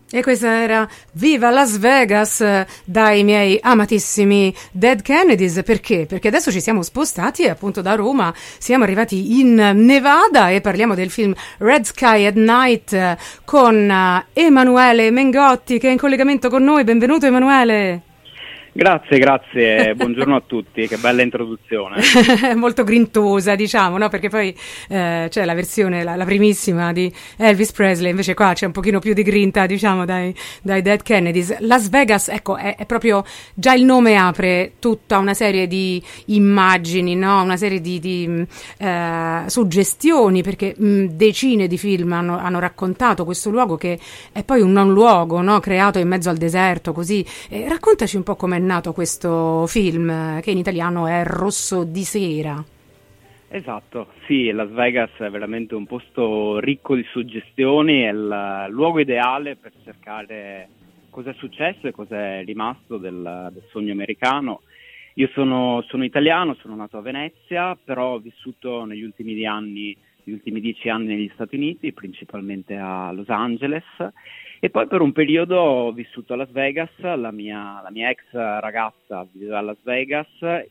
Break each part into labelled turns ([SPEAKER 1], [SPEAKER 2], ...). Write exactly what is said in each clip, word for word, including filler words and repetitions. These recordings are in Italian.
[SPEAKER 1] E questa era Viva Las Vegas eh, dai miei amatissimi Dead Kennedys. Perché? Perché adesso ci siamo spostati e appunto da Roma siamo arrivati in Nevada e parliamo del film Red Sky at Night eh, con eh, Emanuele Mengotti che è in collegamento con noi. Benvenuto Emanuele.
[SPEAKER 2] Grazie, grazie, buongiorno a tutti, che bella introduzione.
[SPEAKER 1] Molto grintosa, diciamo, no? Perché poi eh, c'è la versione, la, la primissima di Elvis Presley, invece qua c'è un pochino più di grinta, diciamo, dai, dai Dead Kennedys. Las Vegas, ecco, è, è proprio, già il nome apre tutta una serie di immagini, no? Una serie di, di eh, suggestioni, perché mh, decine di film hanno, hanno raccontato questo luogo che è poi un non luogo, no? Creato in mezzo al deserto, così. Eh, raccontaci un po' com'è nato questo film che in italiano è Rosso di sera.
[SPEAKER 2] Esatto, sì, Las Vegas è veramente un posto ricco di suggestioni, è il luogo ideale per cercare cosa è successo e cosa è rimasto del, del sogno americano. Io sono, sono italiano, sono nato a Venezia, però ho vissuto negli ultimi anni, negli ultimi dieci anni negli Stati Uniti, principalmente a Los Angeles. E poi per un periodo ho vissuto a Las Vegas, la mia, la mia ex ragazza viveva a Las Vegas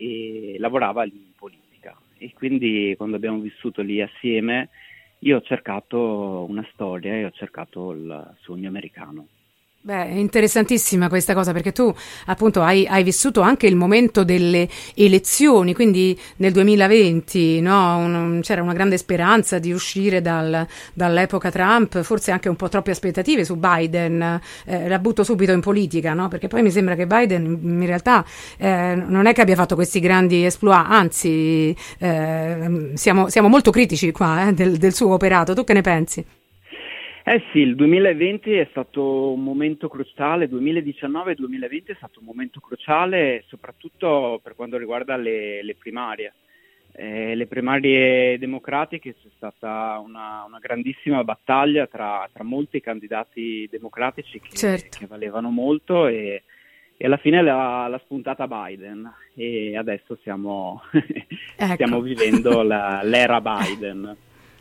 [SPEAKER 2] e lavorava lì in politica. E quindi quando abbiamo vissuto lì assieme io ho cercato una storia e ho cercato il sogno americano.
[SPEAKER 1] Beh, è interessantissima questa cosa perché tu appunto hai, hai vissuto anche il momento delle elezioni, quindi nel duemilaventi, no? Un, c'era una grande speranza di uscire dal, dall'epoca Trump, forse anche un po' troppe aspettative su Biden, eh, la butto subito in politica, no? Perché poi mi sembra che Biden in realtà eh, non è che abbia fatto questi grandi exploit, anzi eh, siamo, siamo molto critici qua eh, del, del suo operato, tu che ne pensi?
[SPEAKER 2] Eh sì, il duemilaventi è stato un momento cruciale, duemiladiciannove e duemilaventi è stato un momento cruciale soprattutto per quanto riguarda le, le primarie. Eh, le primarie democratiche c'è stata una, una grandissima battaglia tra, tra molti candidati democratici che,
[SPEAKER 1] certo.
[SPEAKER 2] che valevano molto e, e alla fine l'ha, l'ha spuntata Biden e adesso stiamo,
[SPEAKER 1] ecco.
[SPEAKER 2] stiamo vivendo la, l'era Biden.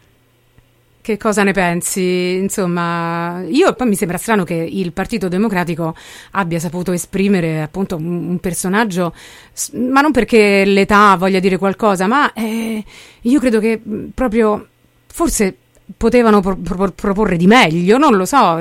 [SPEAKER 1] Che cosa ne pensi? Insomma, io poi mi sembra strano che il Partito Democratico abbia saputo esprimere appunto un, un personaggio, ma non perché l'età voglia dire qualcosa, ma eh, io credo che proprio forse potevano pro- pro- proporre di meglio, non lo so,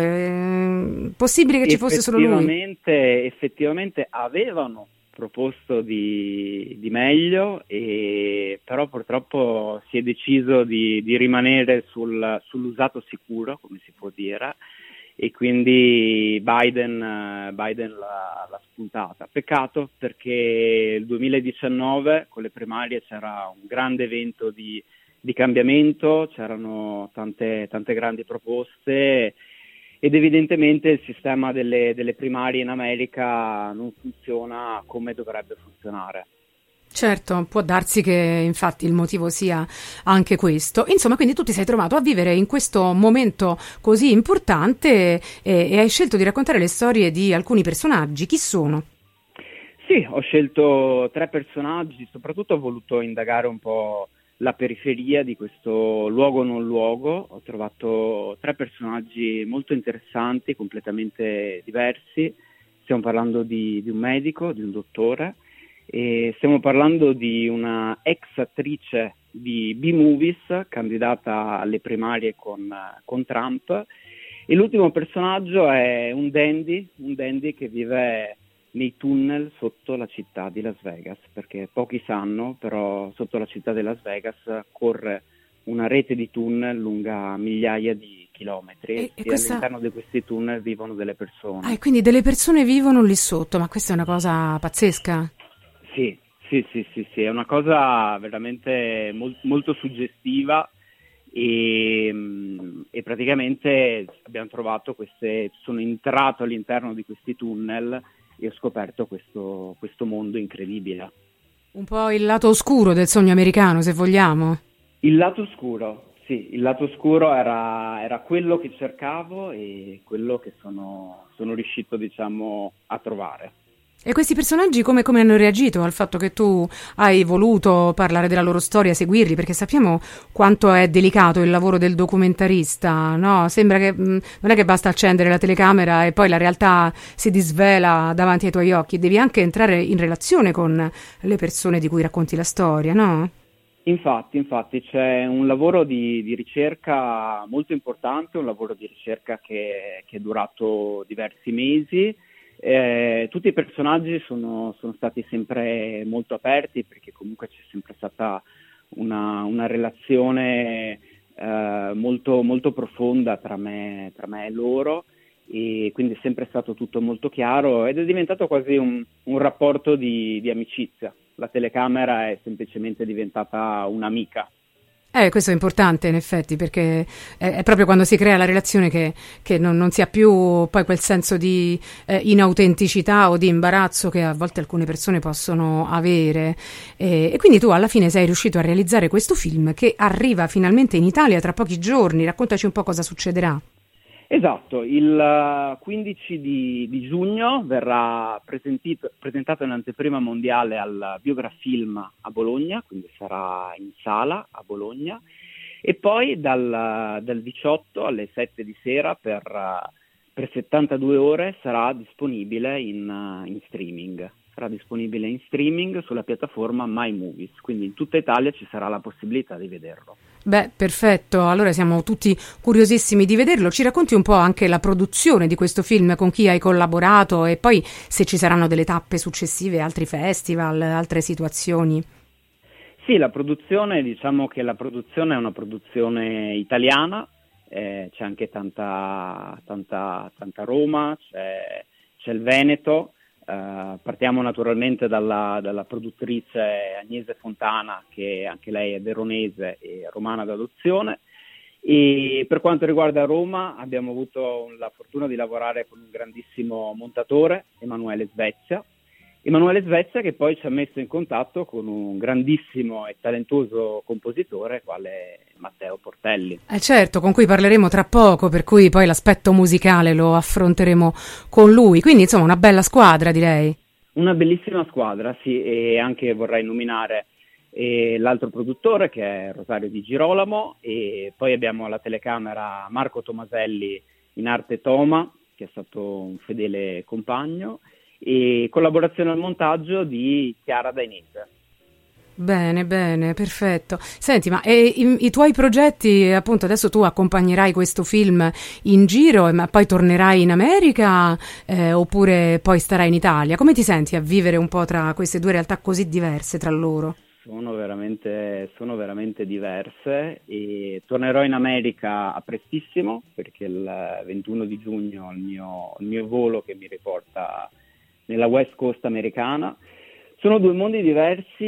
[SPEAKER 1] è possibile che ci fosse solo lui?
[SPEAKER 2] Effettivamente, effettivamente avevano proposto di, di meglio, e, però purtroppo si è deciso di, di rimanere sul, sull'usato sicuro, come si può dire, e quindi Biden, Biden l'ha, l'ha spuntata. Peccato perché il duemiladiciannove con le primarie c'era un grande evento di, di cambiamento, c'erano tante, tante grandi proposte ed evidentemente il sistema delle, delle primarie in America non funziona come dovrebbe funzionare.
[SPEAKER 1] Certo, può darsi che infatti il motivo sia anche questo. Insomma, quindi tu ti sei trovato a vivere in questo momento così importante e, e hai scelto di raccontare le storie di alcuni personaggi. Chi sono?
[SPEAKER 2] Sì, ho scelto tre personaggi, soprattutto ho voluto indagare un po' la periferia di questo luogo non luogo. Ho trovato tre personaggi molto interessanti, completamente diversi. Stiamo parlando di, di un medico, di un dottore, e stiamo parlando di una ex attrice di B-Movies candidata alle primarie con, con Trump, e l'ultimo personaggio è un dandy, un dandy che vive nei tunnel sotto la città di Las Vegas, perché pochi sanno, però sotto la città di Las Vegas corre una rete di tunnel lunga migliaia di chilometri e, e questa... all'interno di questi tunnel vivono delle persone.
[SPEAKER 1] Ah, e quindi delle persone vivono lì sotto, ma questa è una cosa pazzesca.
[SPEAKER 2] Sì, sì, sì, sì, sì, è una cosa veramente mol- molto suggestiva e, e praticamente abbiamo trovato queste, sono entrato all'interno di questi tunnel e ho scoperto questo, questo mondo incredibile.
[SPEAKER 1] Un po' il lato oscuro del sogno americano, se vogliamo.
[SPEAKER 2] Il lato oscuro, sì, il lato oscuro era, era quello che cercavo e quello che sono, sono riuscito, diciamo, a trovare.
[SPEAKER 1] E questi personaggi come, come hanno reagito al fatto che tu hai voluto parlare della loro storia, seguirli? Perché sappiamo quanto è delicato il lavoro del documentarista, no? Sembra che mh, non è che basta accendere la telecamera e poi la realtà si disvela davanti ai tuoi occhi, devi anche entrare in relazione con le persone di cui racconti la storia, no?
[SPEAKER 2] Infatti, infatti c'è un lavoro di, di ricerca molto importante, un lavoro di ricerca che, che è durato diversi mesi. Eh, tutti i personaggi sono, sono stati sempre molto aperti perché comunque c'è sempre stata una, una relazione eh, molto, molto profonda tra me, tra me e loro, e quindi è sempre stato tutto molto chiaro ed è diventato quasi un, un rapporto di, di amicizia. La telecamera è semplicemente diventata un'amica.
[SPEAKER 1] Eh, questo è importante in effetti perché è, è proprio quando si crea la relazione che, che non, non si ha più poi quel senso di eh, inautenticità o di imbarazzo che a volte alcune persone possono avere. E, e quindi tu alla fine sei riuscito a realizzare questo film che arriva finalmente in Italia tra pochi giorni. Raccontaci un po' cosa succederà.
[SPEAKER 2] Esatto, il quindici di, di giugno verrà presentato in anteprima mondiale al Biografilm a Bologna, quindi sarà in sala a Bologna, e poi dal, dal diciotto alle sette di sera per, per settantadue ore sarà disponibile in, in streaming. Sarà disponibile in streaming sulla piattaforma My Movies, quindi in tutta Italia ci sarà la possibilità di vederlo.
[SPEAKER 1] Beh, perfetto, allora siamo tutti curiosissimi di vederlo. Ci racconti un po' anche la produzione di questo film, con chi hai collaborato e poi se ci saranno delle tappe successive, altri festival, altre situazioni.
[SPEAKER 2] Sì, la produzione, diciamo che la produzione è una produzione italiana, eh, c'è anche tanta, tanta, tanta Roma, c'è, c'è il Veneto. Uh, partiamo naturalmente dalla, dalla produttrice Agnese Fontana, che anche lei è veronese e romana d'adozione, e per quanto riguarda Roma abbiamo avuto la fortuna di lavorare con un grandissimo montatore, Emanuele Svezia, Emanuele Svezia che poi ci ha messo in contatto con un grandissimo e talentuoso compositore quale Matteo Portelli.
[SPEAKER 1] Eh certo, con cui parleremo tra poco, per cui poi l'aspetto musicale lo affronteremo con lui, quindi insomma una bella squadra direi.
[SPEAKER 2] Una bellissima squadra, sì, e anche vorrei nominare eh, l'altro produttore che è Rosario Di Girolamo, e poi abbiamo alla telecamera Marco Tomaselli in arte Toma, che è stato un fedele compagno, e collaborazione al montaggio di Chiara Dainese.
[SPEAKER 1] Bene, bene, perfetto. Senti, ma e, i, i tuoi progetti, appunto, adesso tu accompagnerai questo film in giro, ma poi tornerai in America eh, oppure poi starai in Italia? Come ti senti a vivere un po' tra queste due realtà così diverse tra loro?
[SPEAKER 2] Sono veramente, sono veramente diverse e tornerò in America a prestissimo perché il ventuno di giugno ho il mio, il mio volo che mi riporta nella West Coast americana. Sono due mondi diversi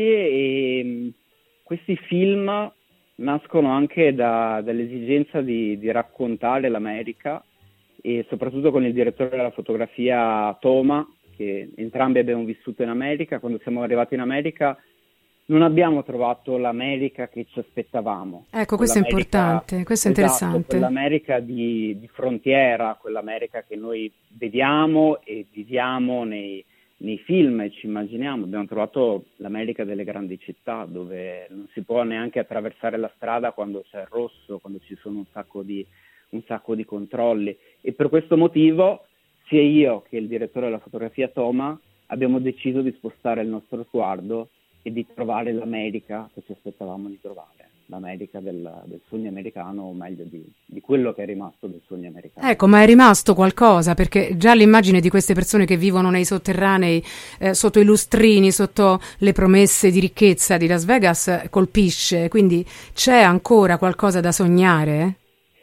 [SPEAKER 2] e questi film nascono anche da, dall'esigenza di, di raccontare l'America, e soprattutto con il direttore della fotografia Toma, che entrambi abbiamo vissuto in America. Quando siamo arrivati in America non abbiamo trovato l'America che ci aspettavamo.
[SPEAKER 1] Ecco, questo è importante, questo è
[SPEAKER 2] esatto,
[SPEAKER 1] interessante.
[SPEAKER 2] Quell'America di, di frontiera, quell'America che noi vediamo e viviamo nei, nei film e ci immaginiamo. Abbiamo trovato l'America delle grandi città, dove non si può neanche attraversare la strada quando c'è il rosso, quando ci sono un sacco di, un sacco di controlli. E per questo motivo, sia io che il direttore della fotografia Toma abbiamo deciso di spostare il nostro sguardo e di trovare l'America che ci aspettavamo di trovare, l'America del, del sogno americano, o meglio di, di quello che è rimasto del sogno americano.
[SPEAKER 1] Ecco, ma è rimasto qualcosa, perché già l'immagine di queste persone che vivono nei sotterranei, eh, sotto i lustrini, sotto le promesse di ricchezza di Las Vegas colpisce, quindi c'è ancora qualcosa da sognare?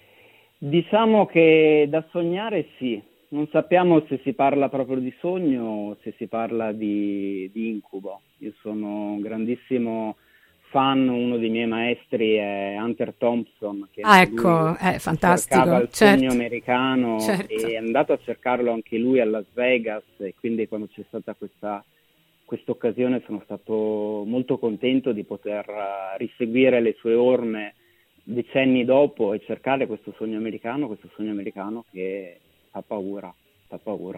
[SPEAKER 2] Diciamo che da sognare sì. Non sappiamo se si parla proprio di sogno o se si parla di, di incubo. Io sono un grandissimo fan, uno dei miei maestri è Hunter Thompson, che
[SPEAKER 1] ah, ecco, è fantastico,
[SPEAKER 2] cercava il
[SPEAKER 1] certo.
[SPEAKER 2] sogno americano, certo. E è andato a cercarlo anche lui a Las Vegas, e quindi quando c'è stata questa questa occasione sono stato molto contento di poter uh, riseguire le sue orme decenni dopo e cercare questo sogno americano, questo sogno americano che fa paura, fa paura.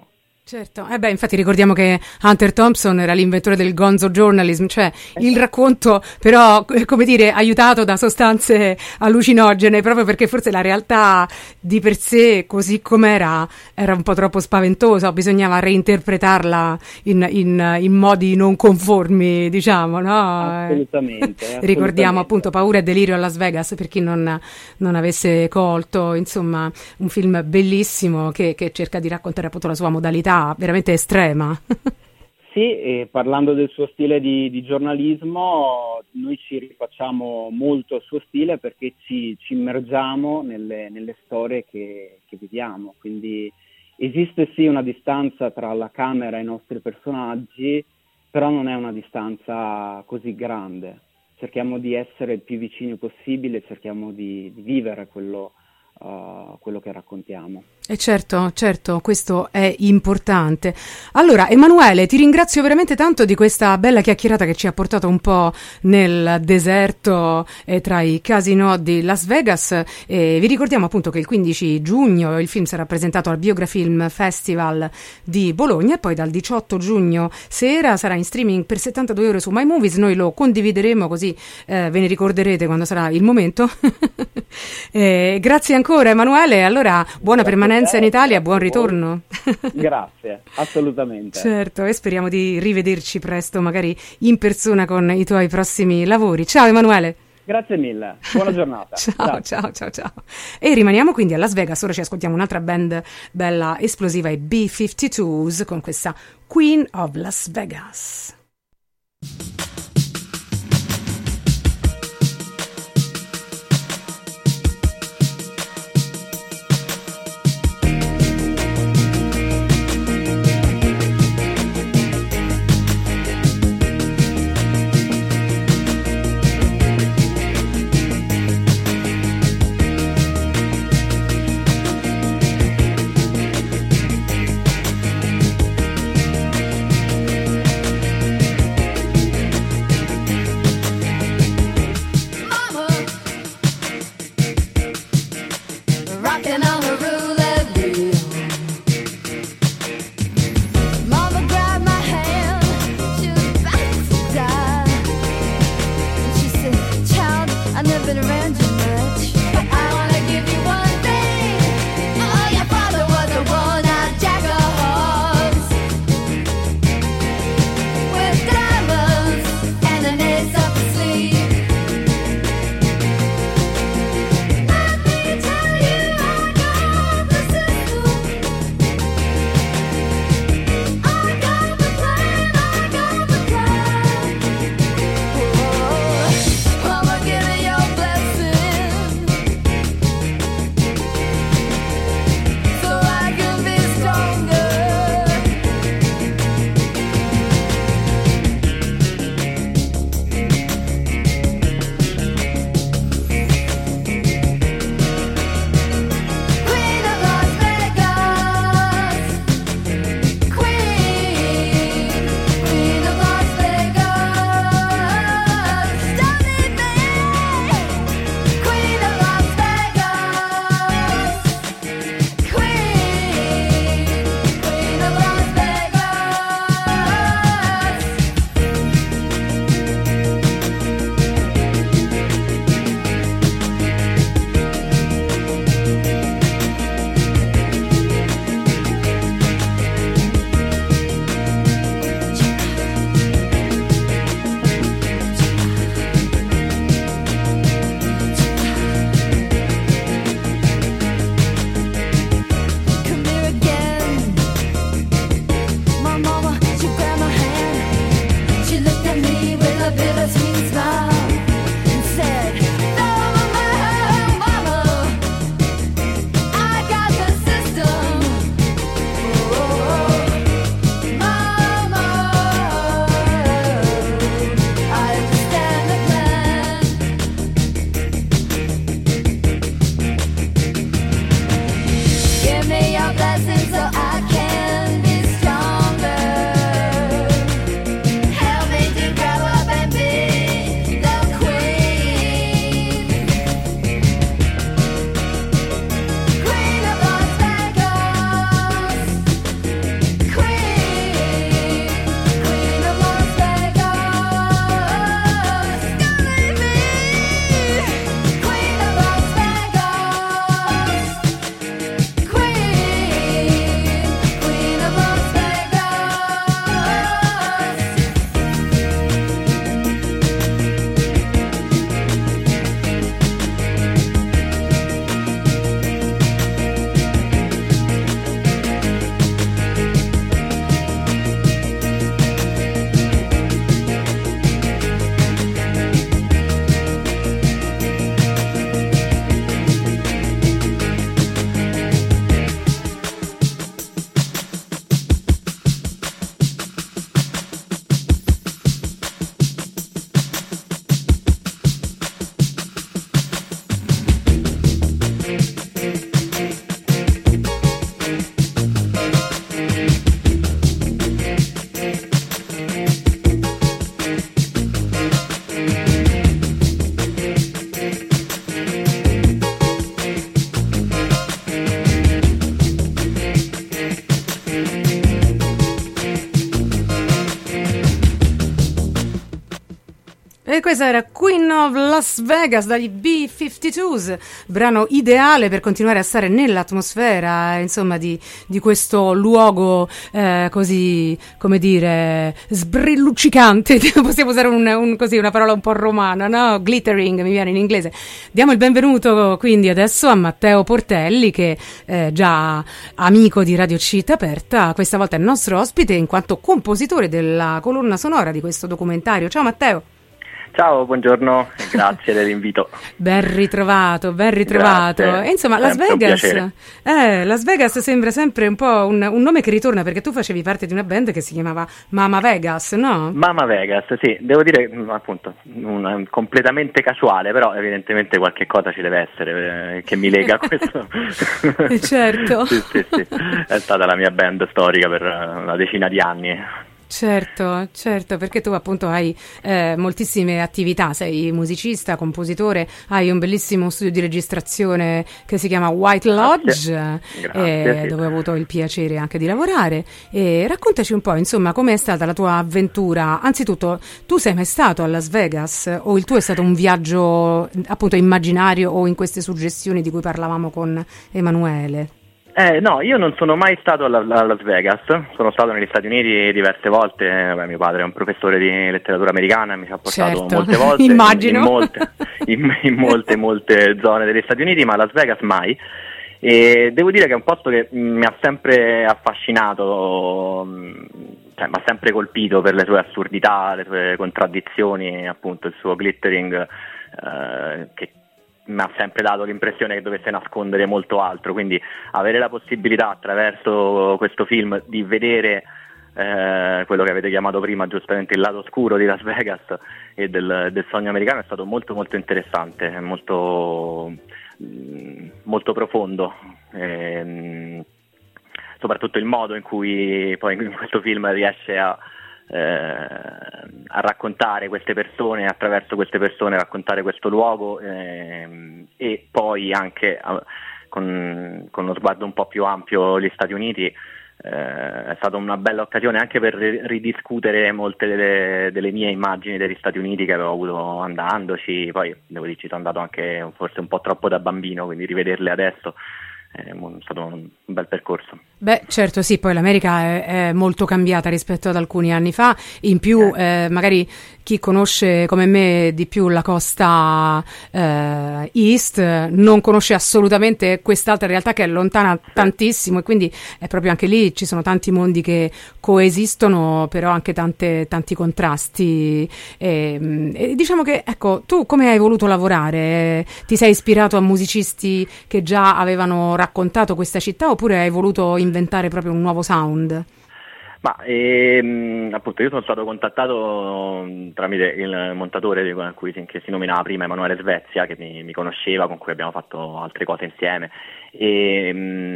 [SPEAKER 1] Certo, eh beh, infatti ricordiamo che Hunter Thompson era l'inventore del gonzo journalism, cioè il racconto però, eh, come dire, aiutato da sostanze allucinogene, proprio perché forse la realtà di per sé, così com'era, era un po' troppo spaventosa, bisognava reinterpretarla in, in, in modi non conformi, diciamo, no?
[SPEAKER 2] Assolutamente, assolutamente.
[SPEAKER 1] Ricordiamo appunto Paura e delirio a Las Vegas, per chi non, non avesse colto, insomma, un film bellissimo che, che cerca di raccontare appunto la sua modalità veramente estrema.
[SPEAKER 2] Sì, e parlando del suo stile di, di giornalismo, noi ci rifacciamo molto al suo stile perché ci, ci immergiamo nelle, nelle storie che, che viviamo, quindi esiste sì una distanza tra la camera e i nostri personaggi, però non è una distanza così grande. Cerchiamo di essere il più vicini possibile, cerchiamo di, di vivere quello, uh, quello che raccontiamo.
[SPEAKER 1] E certo, certo, questo è importante. Allora, Emanuele, ti ringrazio veramente tanto di questa bella chiacchierata che ci ha portato un po' nel deserto eh, tra i casinò di Las Vegas. E vi ricordiamo appunto che il quindici giugno il film sarà presentato al Biografilm Festival di Bologna e poi dal diciotto giugno sera sarà in streaming per settantadue euro su My Movies. Noi lo condivideremo così eh, ve ne ricorderete quando sarà il momento. eh, grazie ancora Emanuele, allora buona permanenza in Italia, buon ritorno.
[SPEAKER 2] Grazie, assolutamente.
[SPEAKER 1] Certo, e speriamo di rivederci presto, magari in persona con i tuoi prossimi lavori. Ciao Emanuele.
[SPEAKER 2] Grazie mille, buona giornata.
[SPEAKER 1] ciao, ciao, ciao, ciao. E rimaniamo quindi a Las Vegas, ora ci ascoltiamo un'altra band bella esplosiva, i B cinquantadue con questa Queen of Las Vegas. E questa era Queen of Las Vegas dagli B cinquantadue, brano ideale per continuare a stare nell'atmosfera, insomma, di, di questo luogo eh, così, come dire, sbrilluccicante. Possiamo usare un, un, così, una parola un po' romana, no? Glittering, mi viene in inglese. Diamo il benvenuto quindi adesso a Matteo Portelli, che è già amico di Radio Città Aperta, questa volta è il nostro ospite in quanto compositore della colonna sonora di questo documentario. Ciao Matteo.
[SPEAKER 3] Ciao, buongiorno, grazie dell'invito.
[SPEAKER 1] Ben ritrovato, ben ritrovato.
[SPEAKER 3] Grazie,
[SPEAKER 1] e insomma, Las Vegas, eh, Las Vegas sembra sempre un po' un, un nome che ritorna, perché tu facevi parte di una band che si chiamava Mama Vegas, no?
[SPEAKER 3] Mama Vegas, sì, devo dire appunto un, completamente casuale, però evidentemente qualche cosa ci deve essere eh, che mi lega a questo.
[SPEAKER 1] Certo.
[SPEAKER 3] Sì, sì, sì, è stata la mia band storica per una decina di anni.
[SPEAKER 1] Certo, certo, perché tu appunto hai eh, moltissime attività, sei musicista, compositore, hai un bellissimo studio di registrazione che si chiama White Lodge,
[SPEAKER 3] Grazie. Grazie,
[SPEAKER 1] eh,
[SPEAKER 3] sì.
[SPEAKER 1] dove ho avuto il piacere anche di lavorare. E raccontaci un po', insomma, com'è stata la tua avventura. Anzitutto, tu sei mai stato a Las Vegas o il tuo è stato un viaggio appunto immaginario o in queste suggestioni di cui parlavamo con Emanuele?
[SPEAKER 3] Eh, no, io non sono mai stato a Las Vegas, sono stato negli Stati Uniti diverse volte. Beh, mio padre è un professore di letteratura americana, mi ci ha portato
[SPEAKER 1] certo.
[SPEAKER 3] molte volte,
[SPEAKER 1] immagino.
[SPEAKER 3] In, in, molte, in, in molte, molte zone degli Stati Uniti, ma a Las Vegas mai. E devo dire che è un posto che mi ha sempre affascinato, cioè mi ha sempre colpito per le sue assurdità, le sue contraddizioni, appunto il suo glittering, eh, che mi ha sempre dato l'impressione che dovesse nascondere molto altro, quindi avere la possibilità attraverso questo film di vedere eh, quello che avete chiamato prima giustamente il lato oscuro di Las Vegas e del, del sogno americano è stato molto molto interessante, molto, molto profondo, e, soprattutto il modo in cui poi in questo film riesce a Eh, a raccontare queste persone, attraverso queste persone raccontare questo luogo, eh, e poi anche eh, con, con uno sguardo un po' più ampio gli Stati Uniti. Eh, è stata una bella occasione anche per ridiscutere molte delle, delle mie immagini degli Stati Uniti che avevo avuto andandoci. Poi devo dire ci sono andato anche forse un po' troppo da bambino, quindi rivederle adesso è stato un bel percorso.
[SPEAKER 1] Beh, certo, sì, poi l'America è, è molto cambiata rispetto ad alcuni anni fa, in più eh, magari chi conosce come me di più la costa eh, East non conosce assolutamente quest'altra realtà che è lontana tantissimo, e quindi è proprio anche lì ci sono tanti mondi che coesistono, però anche tante, tanti contrasti. E, e diciamo che, ecco, tu come hai voluto lavorare? Ti sei ispirato a musicisti che già avevano raccontato questa città oppure hai voluto inventare proprio un nuovo sound?
[SPEAKER 3] Ma ehm, appunto io sono stato contattato tramite il montatore di cui che si nominava prima, Emanuele Svezia, che mi, mi conosceva, con cui abbiamo fatto altre cose insieme, e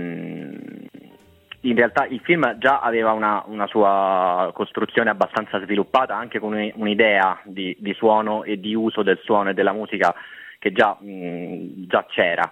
[SPEAKER 3] in realtà il film già aveva una, una sua costruzione abbastanza sviluppata, anche con un'idea di, di suono e di uso del suono e della musica che già, mh, già c'era.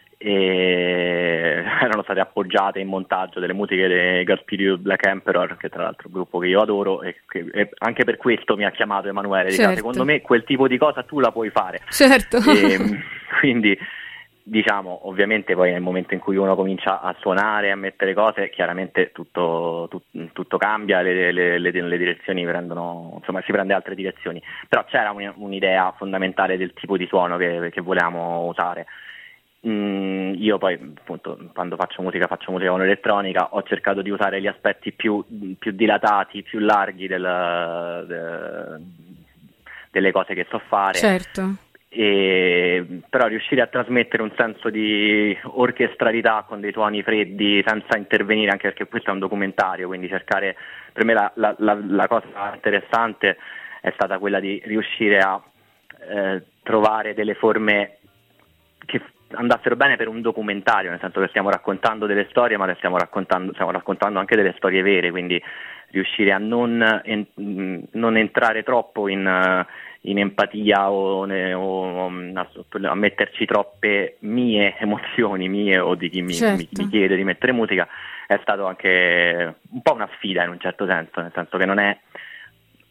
[SPEAKER 3] E erano state appoggiate in montaggio delle musiche dei Godspeed Black Emperor, che tra l'altro è un gruppo che io adoro, e, che, e anche per questo mi ha chiamato Emanuele, certo. Dica, secondo me quel tipo di cosa tu la puoi fare,
[SPEAKER 1] certo.
[SPEAKER 3] E, quindi diciamo, ovviamente poi nel momento in cui uno comincia a suonare, a mettere cose, chiaramente tutto, tutto, tutto cambia, le, le, le, le direzioni prendono, insomma si prende altre direzioni, però c'era un, un'idea fondamentale del tipo di suono che, che volevamo usare. Mm, io poi appunto quando faccio musica faccio musica con elettronica, ho cercato di usare gli aspetti più, più dilatati, più larghi del, de, delle cose che so fare,
[SPEAKER 1] certo.
[SPEAKER 3] E, però riuscire a trasmettere un senso di orchestralità con dei suoni freddi senza intervenire, anche perché questo è un documentario, quindi cercare, per me la, la, la, la cosa interessante è stata quella di riuscire a eh, trovare delle forme che andassero bene per un documentario, nel senso che stiamo raccontando delle storie, ma le stiamo raccontando, stiamo raccontando anche delle storie vere, quindi riuscire a non, en, non entrare troppo in, in empatia o, ne, o a, a metterci troppe mie emozioni, mie o di chi mi, certo. mi, mi chiede di mettere musica, è stato anche un po' una sfida in un certo senso, nel senso che non è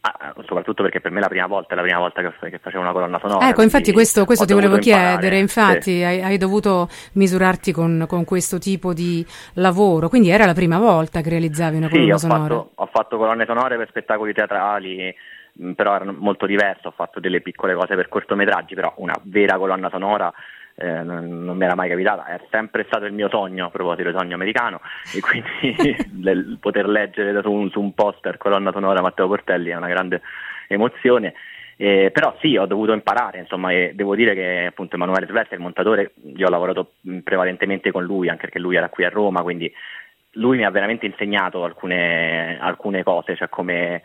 [SPEAKER 3] Ah, soprattutto perché per me la prima volta è la prima volta che, che facevo una colonna sonora.
[SPEAKER 1] Ecco, infatti questo, questo ti volevo
[SPEAKER 3] imparare.
[SPEAKER 1] chiedere, infatti
[SPEAKER 3] Sì.
[SPEAKER 1] hai, hai dovuto misurarti con, con questo tipo di lavoro, quindi era la prima volta che realizzavi una
[SPEAKER 3] Sì,
[SPEAKER 1] colonna
[SPEAKER 3] ho
[SPEAKER 1] sonora?
[SPEAKER 3] fatto, ho fatto colonne sonore per spettacoli teatrali, mh, però erano molto diverse, ho fatto delle piccole cose per cortometraggi, però una vera colonna sonora eh, non, non mi era mai capitata, è sempre stato il mio sogno, a proposito del sogno americano, e quindi del, poter leggere su un, su un poster colonna sonora Matteo Portelli è una grande emozione. Eh, però sì, ho dovuto imparare, insomma, e devo dire che appunto Emanuele Svelta, il montatore, io ho lavorato mh, prevalentemente con lui, anche perché lui era qui a Roma, quindi lui mi ha veramente insegnato alcune, alcune cose, cioè come,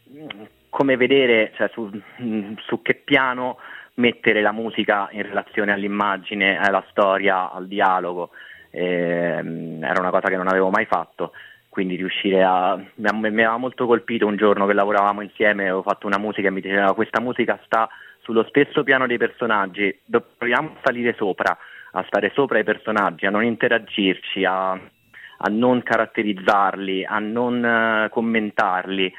[SPEAKER 3] come vedere, cioè su, su che piano mettere la musica in relazione all'immagine, alla storia, al dialogo. Eh, era una cosa che non avevo mai fatto, quindi riuscire a... mi, mi aveva molto colpito un giorno che lavoravamo insieme, avevo fatto una musica e mi diceva: questa musica sta sullo stesso piano dei personaggi, proviamo a salire sopra, a stare sopra i personaggi, a non interagirci, a, a non caratterizzarli, a non uh, commentarli.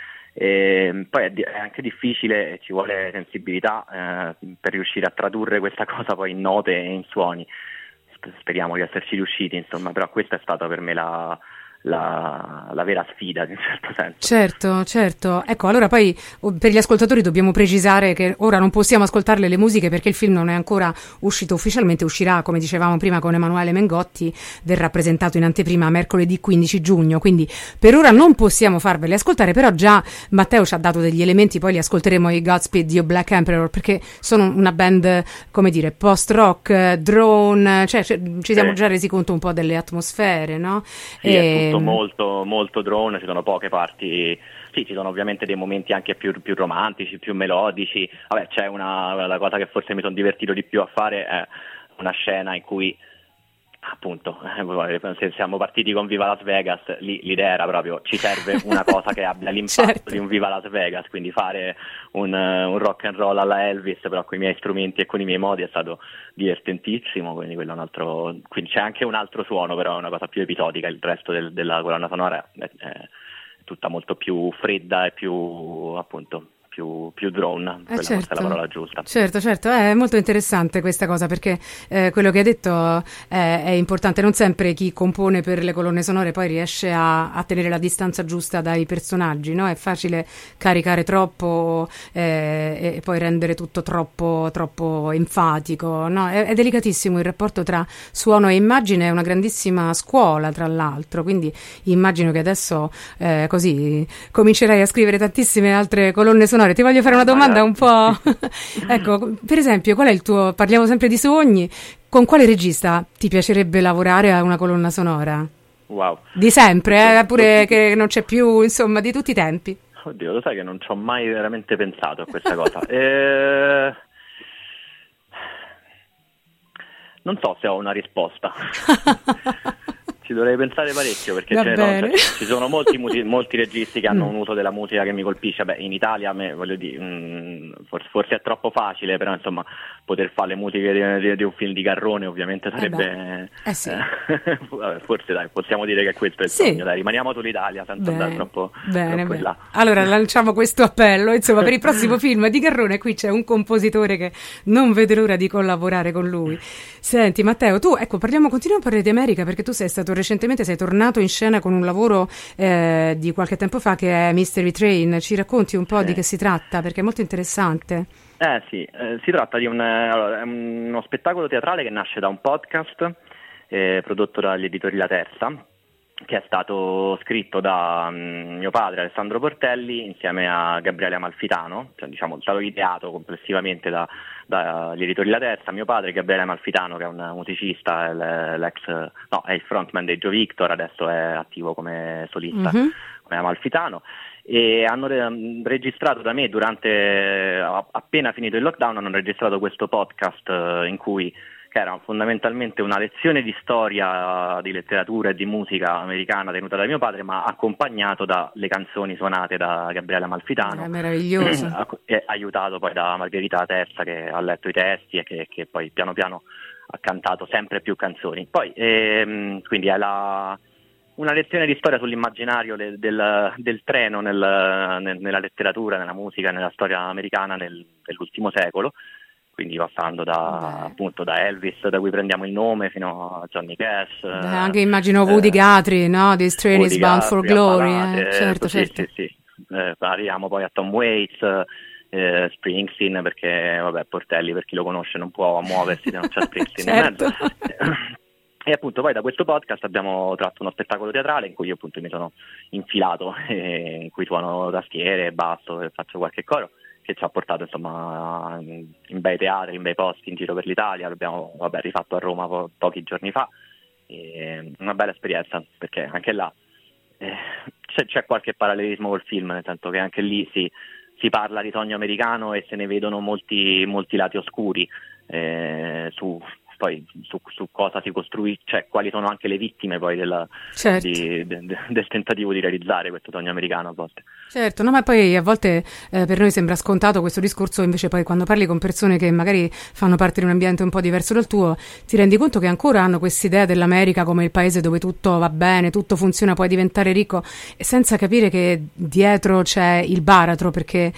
[SPEAKER 3] E poi è, di- è anche difficile, ci vuole sensibilità eh, per riuscire a tradurre questa cosa poi in note e in suoni. Sp- speriamo di esserci riusciti, insomma, però questa è stata per me la, la, la vera sfida, in un certo senso.
[SPEAKER 1] Certo, certo. Ecco, allora poi oh, per gli ascoltatori dobbiamo precisare che ora non possiamo ascoltarle le musiche perché il film non è ancora uscito ufficialmente, uscirà, come dicevamo prima, con Emanuele Mengotti, verrà presentato in anteprima mercoledì quindici giugno, quindi per ora non possiamo farvele ascoltare, però già Matteo ci ha dato degli elementi, poi li ascolteremo i Godspeed You Black Emperor, perché sono una band, come dire, post-rock, drone, cioè, cioè ci siamo
[SPEAKER 3] Sì.
[SPEAKER 1] già resi conto un po' delle atmosfere, no?
[SPEAKER 3] Sì,
[SPEAKER 1] E-
[SPEAKER 3] è tutto molto, molto drone, ci sono poche parti, sì, ci sono ovviamente dei momenti anche più, più romantici, più melodici. Vabbè, c'è una, la cosa che forse mi sono divertito di più a fare è una scena in cui, appunto, se siamo partiti con Viva Las Vegas, lì l'idea era proprio: ci serve una cosa che abbia l'impatto
[SPEAKER 1] Certo.
[SPEAKER 3] di un Viva Las Vegas, quindi fare un, un rock and roll alla Elvis, però con i miei strumenti e con i miei modi, è stato divertentissimo, quindi quello è un altro, quindi c'è anche un altro suono, però è una cosa più episodica, il resto del, della colonna sonora è, è tutta molto più fredda e più, appunto, più, più drone, quella
[SPEAKER 1] Eh certo,
[SPEAKER 3] forse è la parola giusta.
[SPEAKER 1] certo, certo, è molto interessante questa cosa perché eh, quello che hai detto è, è importante, non sempre chi compone per le colonne sonore poi riesce a, a tenere la distanza giusta dai personaggi, no? È facile caricare troppo eh, e poi rendere tutto troppo, troppo enfatico, no? È, è delicatissimo il rapporto tra suono e immagine, è una grandissima scuola tra l'altro, quindi immagino che adesso eh, così comincerai a scrivere tantissime altre colonne sonore. Ti voglio fare una domanda un po'. Ecco, per esempio, qual è il tuo, parliamo sempre di sogni, con quale regista ti piacerebbe lavorare a una colonna sonora?
[SPEAKER 3] Wow.
[SPEAKER 1] Di sempre, eh? Pure che non c'è più, insomma, di tutti i tempi.
[SPEAKER 3] Oddio, lo sai che non ci ho mai veramente pensato a questa cosa. eh... Non so se ho una risposta. Ci dovrei pensare parecchio, perché
[SPEAKER 1] Va
[SPEAKER 3] ce ne
[SPEAKER 1] bene.
[SPEAKER 3] sono, cioè, ci sono molti, musi- molti registi che hanno un uso della musica che mi colpisce. Beh, in Italia, me, voglio dire, mh, forse, forse è troppo facile, però insomma, poter fare le musiche di, di- di un film di Garrone ovviamente sarebbe...
[SPEAKER 1] Eh sì.
[SPEAKER 3] eh, vabbè, forse dai, possiamo dire che questo è il
[SPEAKER 1] Sì.
[SPEAKER 3] sogno, dai, rimaniamo sull'Italia senza andare troppo,
[SPEAKER 1] bene,
[SPEAKER 3] troppo in
[SPEAKER 1] bene.
[SPEAKER 3] là.
[SPEAKER 1] Allora lanciamo questo appello, insomma, per il prossimo film di Garrone qui c'è un compositore che non vede l'ora di collaborare con lui. Senti Matteo, tu, ecco, parliamo, continuiamo a parlare di America, perché tu sei stato recentemente, sei tornato in scena con un lavoro eh, di qualche tempo fa che è Mystery Train. Ci racconti un po'
[SPEAKER 3] Sì.
[SPEAKER 1] di che si tratta, perché è molto interessante.
[SPEAKER 3] Eh sì, eh, si tratta di un, eh, allora, è uno spettacolo teatrale che nasce da un podcast eh, prodotto dagli editori La Terza, che è stato scritto da um, mio padre Alessandro Portelli insieme a Gabriele Amalfitano, cioè, diciamo, è stato ideato complessivamente da, dagli editori La Terza, mio padre Gabriele Amalfitano, che è un musicista, è l'ex, no, è il frontman dei Joe Victor, adesso è attivo come solista,
[SPEAKER 1] Mhm.
[SPEAKER 3] come Amalfitano, e hanno re- registrato da me durante, appena finito il lockdown, hanno registrato questo podcast eh, in cui, che era fondamentalmente una lezione di storia, di letteratura e di musica americana tenuta da mio padre, ma accompagnato dalle canzoni suonate da Gabriele Amalfitano.
[SPEAKER 1] È meraviglioso.
[SPEAKER 3] E aiutato poi da Margherita Terza, che ha letto i testi e che, che poi piano piano ha cantato sempre più canzoni. Poi ehm, quindi è la una lezione di storia sull'immaginario del, del, del treno nel, nel, nella letteratura, nella musica, nella storia americana nel, nell'ultimo secolo, quindi passando da, appunto, da Elvis, da cui prendiamo il nome, fino a Johnny Cash.
[SPEAKER 1] Beh, anche immagino Woody eh, Guthrie, no? This train is bound for glory.
[SPEAKER 3] Ballate,
[SPEAKER 1] eh. Certo,
[SPEAKER 3] sì,
[SPEAKER 1] certo.
[SPEAKER 3] Sì, sì. Eh, arriviamo poi a Tom Waits, eh, Springsteen, perché vabbè, Portelli, per chi lo conosce, non può muoversi se non c'è Springsteen
[SPEAKER 1] certo.
[SPEAKER 3] in mezzo. E appunto poi da questo podcast abbiamo tratto uno spettacolo teatrale in cui io appunto mi sono infilato, eh, in cui suono tastiere, basso e faccio qualche coro, che ci ha portato insomma in bei teatri, in bei posti in giro per l'Italia. L'abbiamo vabbè, rifatto a Roma po- pochi giorni fa, e una bella esperienza, perché anche là eh, c'è, c'è qualche parallelismo col film, nel senso che anche lì si, si parla di sogno americano e se ne vedono molti, molti lati oscuri eh, su poi su, su cosa si costruisce, cioè quali sono anche le vittime poi della,
[SPEAKER 1] certo.
[SPEAKER 3] di, de, de, del tentativo di realizzare questo sogno americano a volte.
[SPEAKER 1] Certo, no, ma poi a volte eh, per noi sembra scontato questo discorso, invece poi quando parli con persone che magari fanno parte di un ambiente un po' diverso dal tuo, ti rendi conto che ancora hanno quest'idea dell'America come il paese dove tutto va bene, tutto funziona, puoi diventare ricco, e senza capire che dietro c'è il baratro, perché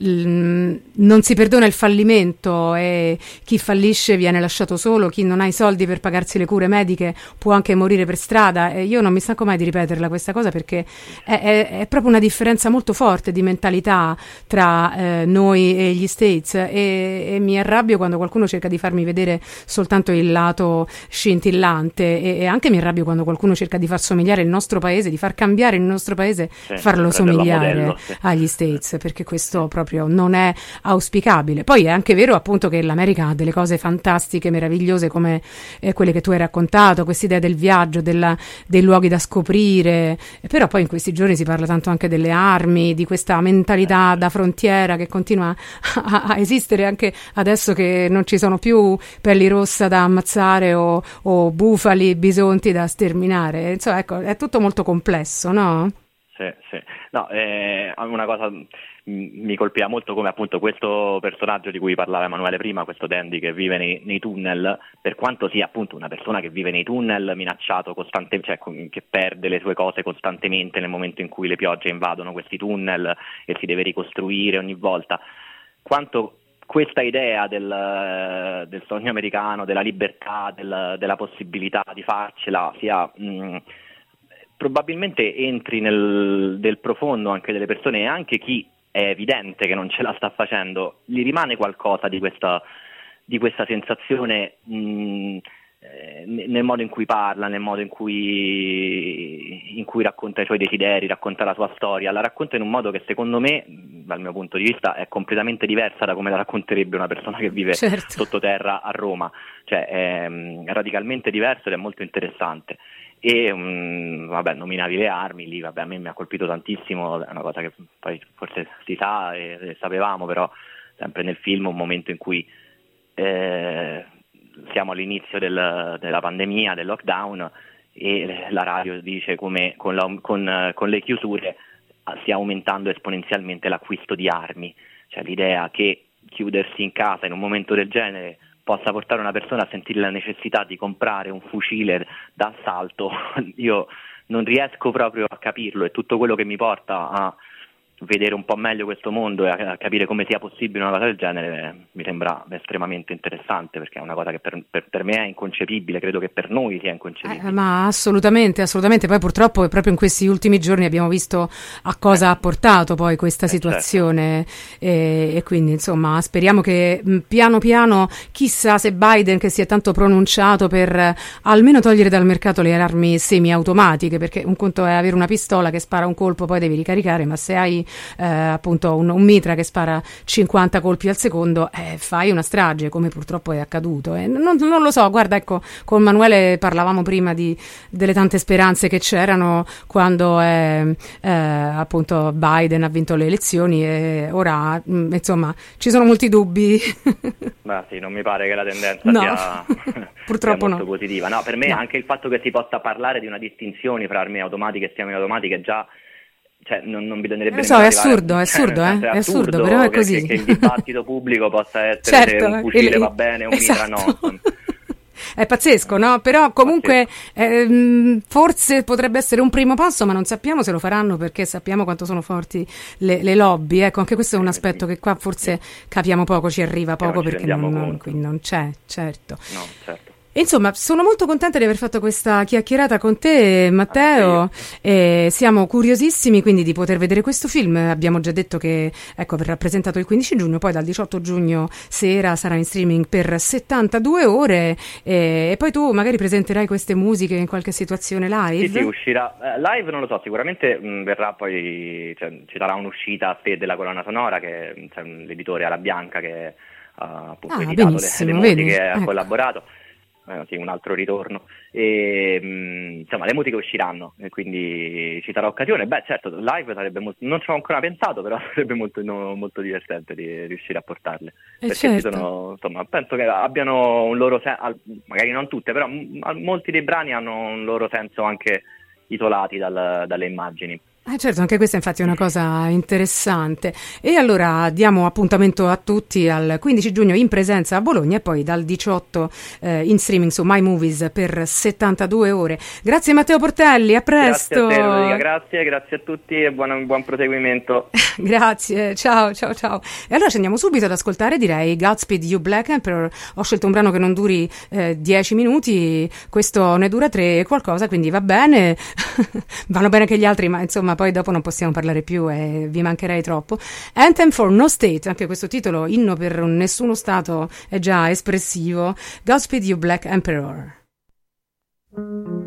[SPEAKER 1] l- non si perdona il fallimento e chi fallisce viene lasciato solo, chi non ha i soldi per pagarsi le cure mediche può anche morire per strada. E io non mi stanco mai di ripeterla questa cosa, perché è, è, è proprio una differenza molto forte di mentalità tra eh, noi e gli States, e, e mi arrabbio quando qualcuno cerca di farmi vedere soltanto il lato scintillante, e, e anche mi arrabbio quando qualcuno cerca di far somigliare il nostro paese, di far cambiare il nostro paese, sì, farlo somigliare modello, sì. agli States, perché questo proprio non è auspicabile. Poi è anche vero appunto che l'America ha delle cose fantastiche, meravigliose, come eh, quelle che tu hai raccontato, quest'idea del viaggio, della, dei luoghi da scoprire, però poi in questi giorni si parla tanto anche delle armi, di questa mentalità da frontiera che continua a, a esistere anche adesso che non ci sono più pelli rossa da ammazzare o, o bufali, bisonti da sterminare. Insomma, ecco, è tutto molto complesso, no?
[SPEAKER 3] Sì, sì. No, eh, una cosa mi colpiva molto, come appunto questo personaggio di cui parlava Emanuele prima, questo Dandy che vive nei, nei tunnel, per quanto sia appunto una persona che vive nei tunnel, minacciato costantemente, cioè che perde le sue cose costantemente nel momento in cui le piogge invadono questi tunnel e si deve ricostruire ogni volta, quanto questa idea del, del sogno americano, della libertà, del, della possibilità di farcela sia... Mh, probabilmente entri nel del profondo anche delle persone, e anche chi è evidente che non ce la sta facendo, gli rimane qualcosa di questa, di questa sensazione mh, eh, nel modo in cui parla, nel modo in cui, in cui racconta i suoi desideri, racconta la sua storia. La racconta in un modo che secondo me, dal mio punto di vista, è completamente diversa da come la racconterebbe una persona che vive certo. sottoterra a Roma, cioè è, è radicalmente diverso ed è molto interessante. E um, vabbè, nominavi le armi, lì vabbè, a me mi ha colpito tantissimo, è una cosa che poi forse si sa e, e sapevamo, però sempre nel film un momento in cui eh, siamo all'inizio del, della pandemia, del lockdown, e la radio dice come con, la, con, con le chiusure stia aumentando esponenzialmente l'acquisto di armi, cioè l'idea che chiudersi in casa in un momento del genere possa portare una persona a sentire la necessità di comprare un fucile d'assalto, io non riesco proprio a capirlo, e tutto quello che mi porta a vedere un po' meglio questo mondo e a capire come sia possibile una cosa del genere mi sembra estremamente interessante, perché è una cosa che per, per, per me è inconcepibile, credo che per noi sia inconcepibile.
[SPEAKER 1] Eh, ma assolutamente, assolutamente, poi purtroppo proprio in questi ultimi giorni abbiamo visto a cosa eh. ha portato poi questa eh, situazione, certo. e, e quindi insomma speriamo che mh, piano piano, chissà se Biden, che si è tanto pronunciato per eh, almeno togliere dal mercato le armi semiautomatiche, perché un conto è avere una pistola che spara un colpo poi devi ricaricare, ma se hai Eh, appunto un, un mitra che spara cinquanta colpi al secondo, eh, fai una strage, come purtroppo è accaduto. E non, non lo so, guarda, ecco, con Manuele parlavamo prima di, delle tante speranze che c'erano quando eh, eh, appunto Biden ha vinto le elezioni, e ora mh, insomma ci sono molti dubbi.
[SPEAKER 3] Ma sì, non mi pare che la tendenza
[SPEAKER 1] no.
[SPEAKER 3] sia,
[SPEAKER 1] purtroppo
[SPEAKER 3] sia molto
[SPEAKER 1] no.
[SPEAKER 3] positiva. No, per me no. Anche il fatto che si possa parlare di una distinzione fra armi automatiche e semiautomatiche già, cioè non, non bisognerebbe
[SPEAKER 1] lo so, è assurdo, a, è assurdo, eh? è, è assurdo, assurdo, però è così.
[SPEAKER 3] Che, che il dibattido pubblico possa essere
[SPEAKER 1] certo,
[SPEAKER 3] un fucile
[SPEAKER 1] il,
[SPEAKER 3] va bene, un
[SPEAKER 1] esatto.
[SPEAKER 3] mitra no.
[SPEAKER 1] è pazzesco, no? Però comunque ehm, forse potrebbe essere un primo passo, ma non sappiamo se lo faranno perché sappiamo quanto sono forti le, le lobby, ecco, anche questo è un aspetto che qua forse capiamo poco, ci arriva poco
[SPEAKER 3] non
[SPEAKER 1] perché non, non, qui non c'è, certo.
[SPEAKER 3] No, certo.
[SPEAKER 1] Insomma, sono molto contenta di aver fatto questa chiacchierata con te, Matteo, e siamo curiosissimi quindi di poter vedere questo film. Abbiamo già detto che, ecco, verrà presentato il quindici giugno, poi dal diciotto giugno sera sarà in streaming per settantadue ore, e, e poi tu magari presenterai queste musiche in qualche situazione live?
[SPEAKER 3] Sì, sì, uscirà. Eh, live non lo so, sicuramente mh, verrà poi, cioè, ci sarà un'uscita a te della colonna sonora, che cioè, l'editore Ala Bianca che ha appunto
[SPEAKER 1] ah,
[SPEAKER 3] editato le, le musiche,
[SPEAKER 1] vedi?
[SPEAKER 3] ha
[SPEAKER 1] Ecco.
[SPEAKER 3] collaborato. Eh, sì, un altro ritorno e mh, insomma le musiche usciranno e quindi ci sarà occasione. Beh, certo, live sarebbe molto, non ci ho ancora pensato, però sarebbe molto, no, molto divertente di riuscire a portarle,
[SPEAKER 1] Eh
[SPEAKER 3] perché
[SPEAKER 1] certo.
[SPEAKER 3] ci sono, insomma, penso che abbiano un loro senso, magari non tutte, però m- molti dei brani hanno un loro senso anche isolati dal, dalle immagini.
[SPEAKER 1] Eh certo, anche questa infatti è una cosa interessante. E allora diamo appuntamento a tutti al quindici giugno in presenza a Bologna e poi dal diciotto eh, in streaming su My Movies per settantadue ore. Grazie Matteo Portelli, a presto.
[SPEAKER 3] Grazie a te, Rodriga, grazie, grazie a tutti e buon, buon proseguimento.
[SPEAKER 1] Grazie, ciao, ciao, ciao. E allora ci andiamo subito ad ascoltare, direi, Godspeed You Black Emperor. Ho scelto un brano che non duri eh, dieci minuti, questo ne dura tre e qualcosa, quindi va bene. Vanno bene anche gli altri, ma insomma poi dopo non possiamo parlare più e vi mancherei troppo. Anthem for No State, anche questo titolo, inno per nessuno stato, è già espressivo. Godspeed You Black Emperor.